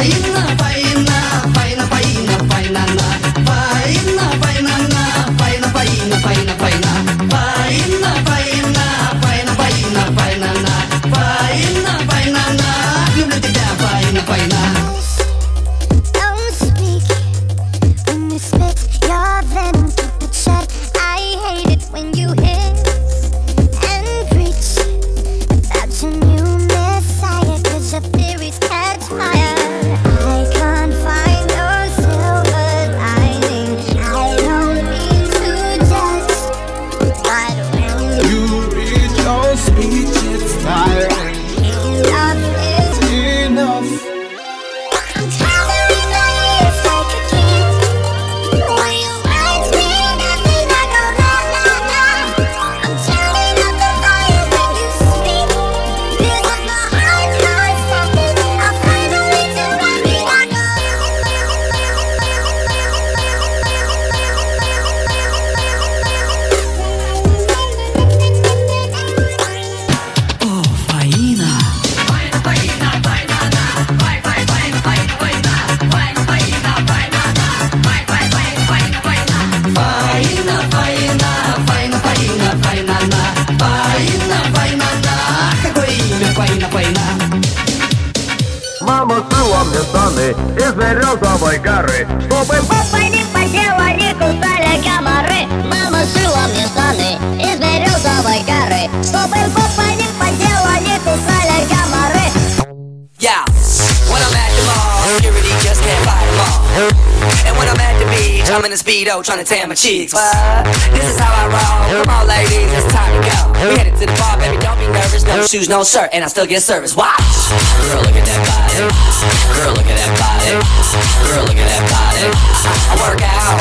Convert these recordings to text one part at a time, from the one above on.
Мама сшила мне штаны из березовой горы, чтобы папой не потела, не кусали комары. Мама сшила мне штаны из березовой горы, чтобы папой не потела, не кусали комары. Yeah, when I'm at the mall, security just can't fight them all. And when I'm at the beach, I'm in a Speedo trying to tan my cheeks. This is how I roll. Come on, ladies, it's time to go. We headed to the bar, baby, don't be nervous. No shoes, no shirt, and I still get service. Watch. Girl, look at that body. Girl, look at that body. Girl, look at that body. I work out.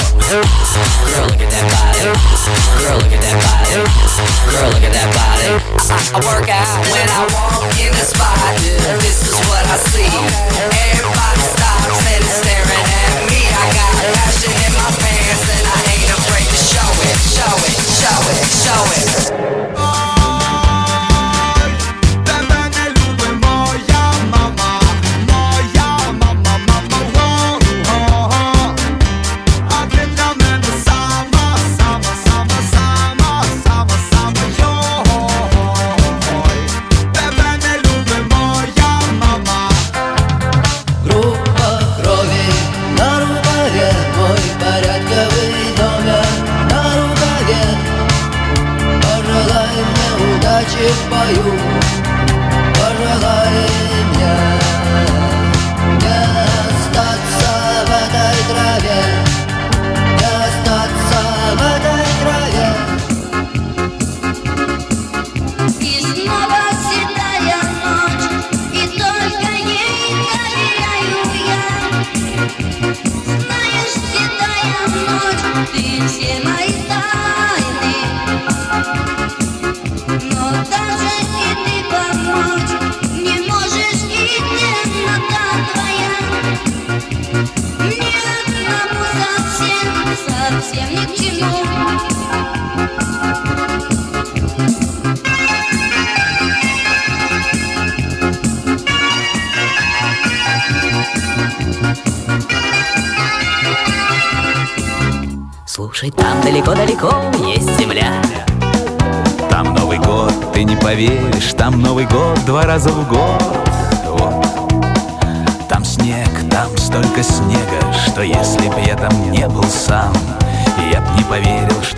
Girl, look at that body. Girl, look at that body. Girl, look at that body. I work out when I walk in the spot. This is what I see. Everybody stops and is staring at me. I got passion in my pants and I ain't afraid to show it, show it, show it, show it. В бою, пожелай мне не остаться в этой траве, не остаться в этой траве. И снова седая ночь, и только ей доверяю я. Знаешь, седая ночь, ты все мои тайны. Но даже и ты помочь не можешь, и темнота твоя мне одному совсем, совсем ни к чему. Слушай, там далеко-далеко есть земля. Там Новый год, ты не поверишь, там Новый год 2 раза в год. Вот. Там снег, там столько снега, что если б я там не был сам, я б не поверил, что...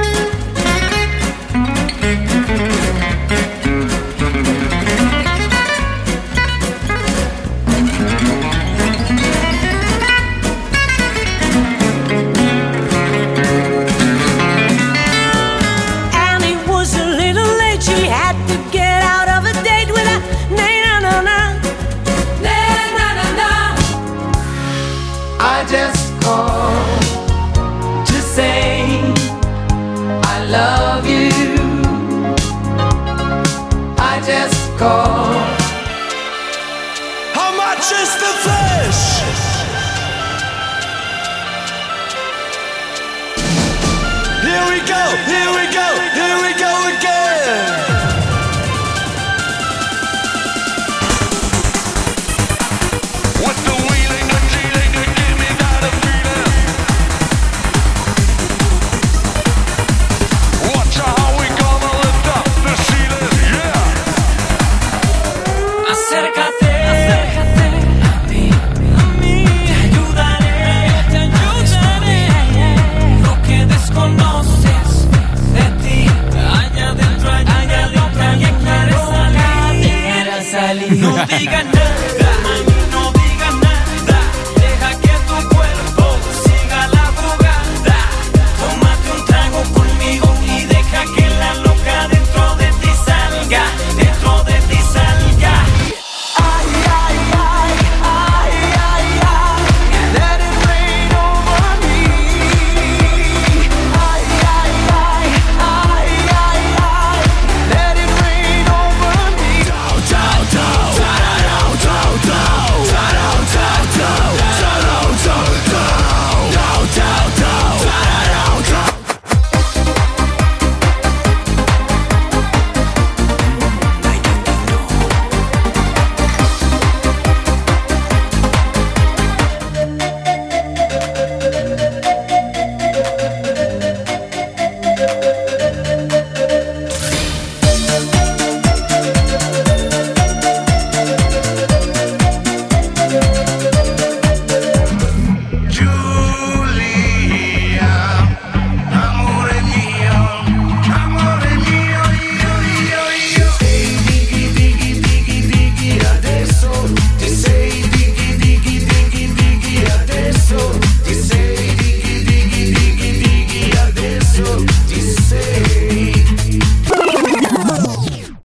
I just called to say I love you. I just called. How much is the fish? Here we go, here we go, here we go again. What do we No digan nada.